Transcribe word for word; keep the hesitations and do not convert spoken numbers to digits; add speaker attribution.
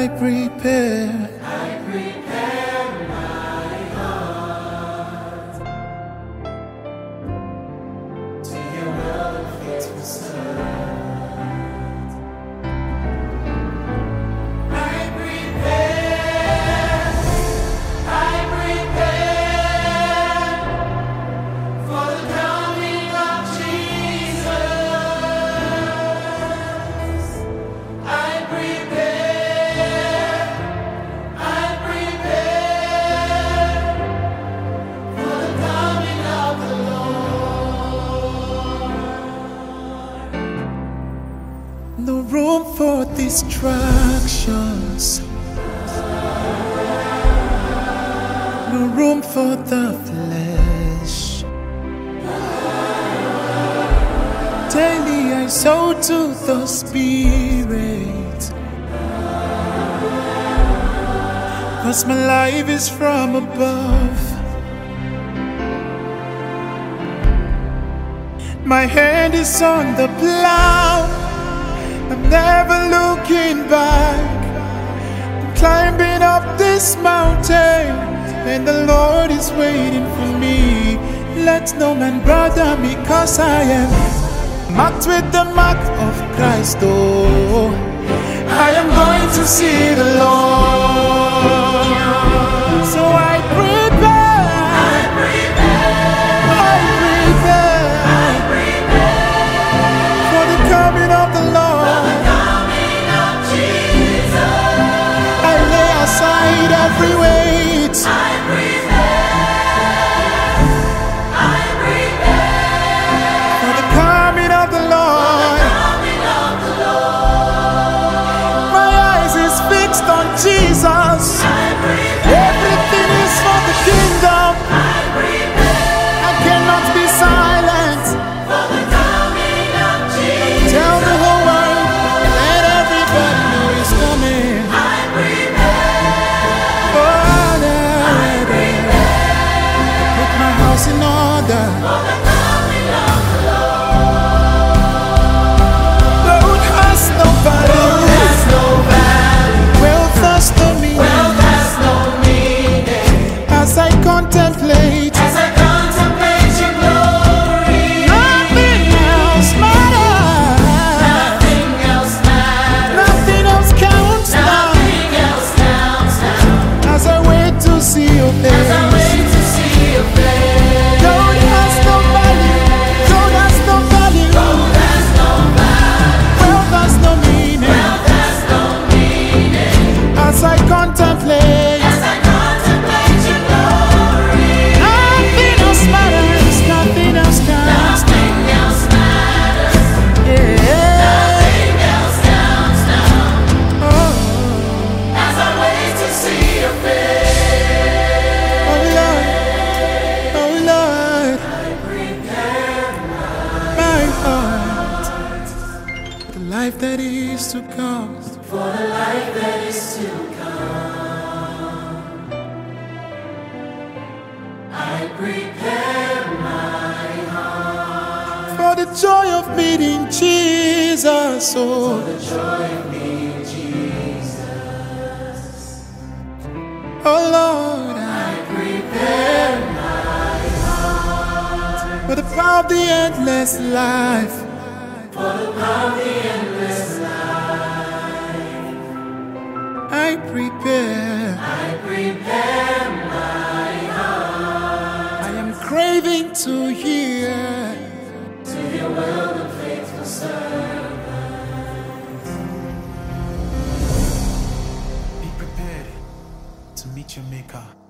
Speaker 1: I prepare.
Speaker 2: I prepare my heart to your will and faithful servant. I prepare, I prepare for the coming of Jesus. I prepare, I prepare for the coming of the Lord.
Speaker 1: No room for distractions. No room for the flesh. Daily I sow to the Spirit, 'cause my life is from above. My hand is on the plow. I'm never looking back. I'm climbing up this mountain, and the Lord is waiting for me. Let no man bother me, 'cause I am marked with the mark of Christ. Oh, I am going to see the Lord. So I prepare,
Speaker 2: I prepare,
Speaker 1: I prepare,
Speaker 2: I prepare
Speaker 1: for the coming of the Lord.
Speaker 2: the coming of Jesus.
Speaker 1: I lay aside every weight.
Speaker 2: I prepare, I prepare
Speaker 1: For the coming of the Lord.
Speaker 2: the coming of the Lord.
Speaker 1: My eyes is fixed on Jesus.
Speaker 2: I prepare,
Speaker 1: Everything is for the kingdom.
Speaker 2: I prepare
Speaker 1: I cannot be silent.
Speaker 2: for the coming of Jesus.
Speaker 1: Tell the whole world, let everybody know He's coming.
Speaker 2: I prepare,
Speaker 1: Oh, there, there. Put my house in order.
Speaker 2: for the coming of the
Speaker 1: Road has no value.
Speaker 2: Lord. Has no value,
Speaker 1: Wealth has no meaning.
Speaker 2: wealth has no meaning.
Speaker 1: As I contemplate,
Speaker 2: As I contemplate your glory,
Speaker 1: nothing else matters.
Speaker 2: nothing else matters.
Speaker 1: Nothing else counts now.
Speaker 2: Nothing else counts now.
Speaker 1: As I wait to see your
Speaker 2: As I
Speaker 1: face.
Speaker 2: wait to see your face.
Speaker 1: Gold has no value. Gold has no value.
Speaker 2: Gold has no value,
Speaker 1: Wealth has no meaning.
Speaker 2: wealth has no meaning.
Speaker 1: As I contemplate,
Speaker 2: As I contemplate your glory,
Speaker 1: nothing else matters. Nothing else counts.
Speaker 2: nothing else matters.
Speaker 1: Yeah.
Speaker 2: Nothing else counts now.
Speaker 1: Oh,
Speaker 2: As I wait to see your face.
Speaker 1: oh Lord. Oh Lord.
Speaker 2: I prepare
Speaker 1: My heart. The life that is to come.
Speaker 2: for the life that is to come. I prepare my heart
Speaker 1: For the joy of meeting Jesus. Oh,
Speaker 2: for the joy of meeting Jesus.
Speaker 1: oh Lord.
Speaker 2: I prepare my heart
Speaker 1: For the power of the endless life.
Speaker 2: for the power of the endless life.
Speaker 1: I prepare.
Speaker 2: I prepare my heart
Speaker 1: I am craving to hear.
Speaker 2: to your will and faithful servant.
Speaker 1: Be prepared to meet your Maker.